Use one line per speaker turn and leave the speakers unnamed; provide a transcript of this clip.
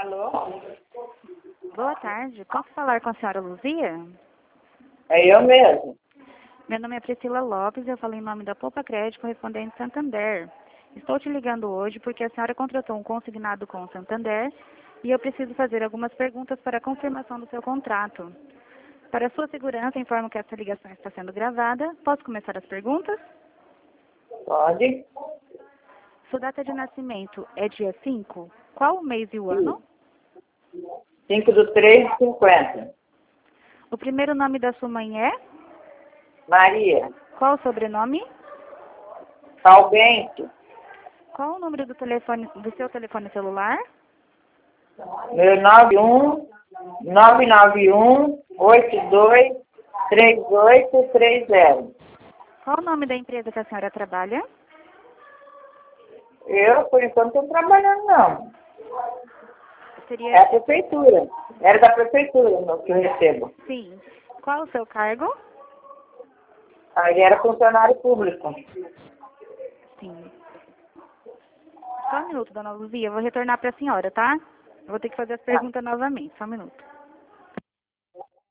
Alô?
Boa tarde. Posso falar com a senhora Luzia?
É eu mesmo.
Meu nome é Priscila Lopes e eu falo em nome da Poupa Crédito correspondente Santander. Estou te ligando hoje porque a senhora contratou um consignado com o Santander e eu preciso fazer algumas perguntas para a confirmação do seu contrato. Para sua segurança, informo que essa ligação está sendo gravada. Posso começar as perguntas?
Pode?
Sua data de nascimento é dia 5? Qual o mês e o ano?
5/3/50.
O primeiro nome da sua mãe é?
Maria.
Qual o sobrenome?
Salbento.
Qual o número do seu telefone celular?
Meu 91981823830.
Qual o nome da empresa que a senhora trabalha?
Eu, por enquanto, não estou trabalhando, não. É
Seria...
a prefeitura. Era da prefeitura no que eu recebo.
Sim. Qual o seu cargo?
Aí era funcionário público.
Sim. Só um minuto, dona Luzia. Eu vou retornar para a senhora, tá? Eu vou ter que fazer as perguntas novamente. Só um minuto.